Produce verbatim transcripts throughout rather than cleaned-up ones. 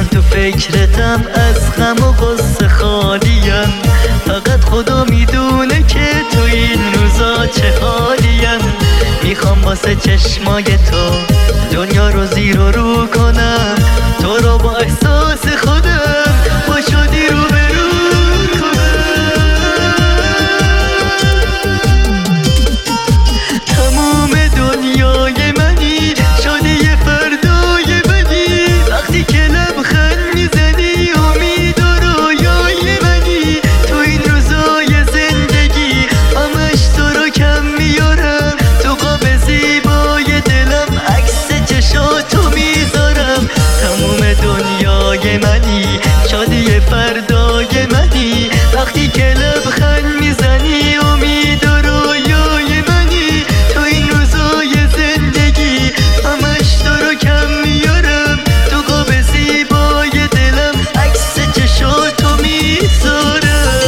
من تو فکرتم، از غم و غصه خالیم. فقط خدا میدونه که تو این روزا چه حالیم. میخوام واسه چشمای تو دنیا رو زیر و رو کنم، تو رو با احساس خودم با شادی رو برو کنم. تموم دنیای منی، شادی فردای منی، وقتی که لبخند میزنی امید و رویای منی. تو این روزای زندگی همش تو رو کم میارم، تو قاب زیبای دلم عکس چشاتو میذارم. تموم دنیای منی، شادی فردای منی، وقتی که لبخند میزنی امید و رویای منی. تو این روزای زندگی همش تو رو کم میارم، تو قاب زیبای دلم عکس چشاتو میذارم.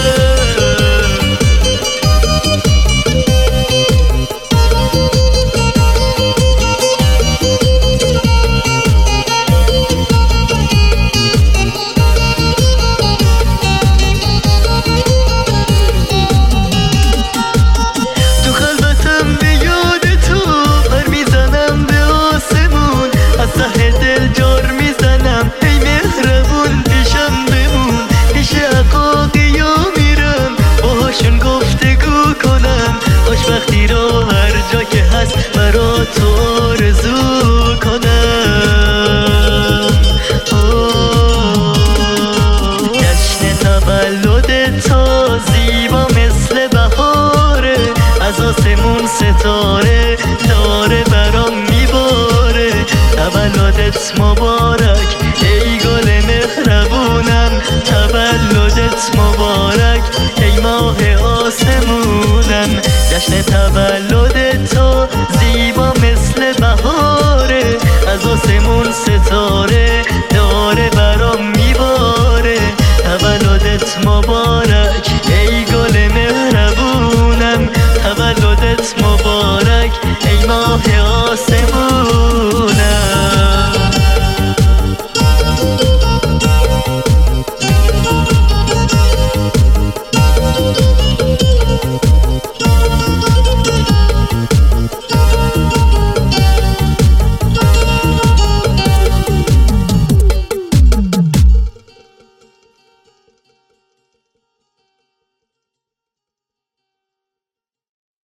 خوشبختی رو هر جا که هست برا تو آرزو کنم. جشن تولد تو زیبا مثل بهاره، از آسمون ستاره داره برام میباره. تولدت مبارک ای گل مهربونم، تولدت مبارک ای ماه آسمونم. جشن تولد تو زیبا مثل بهاره، از آسمون ستاره داره برام میباره. تولدت مبارک ای گل مهربونم، تولدت مبارک ای ماه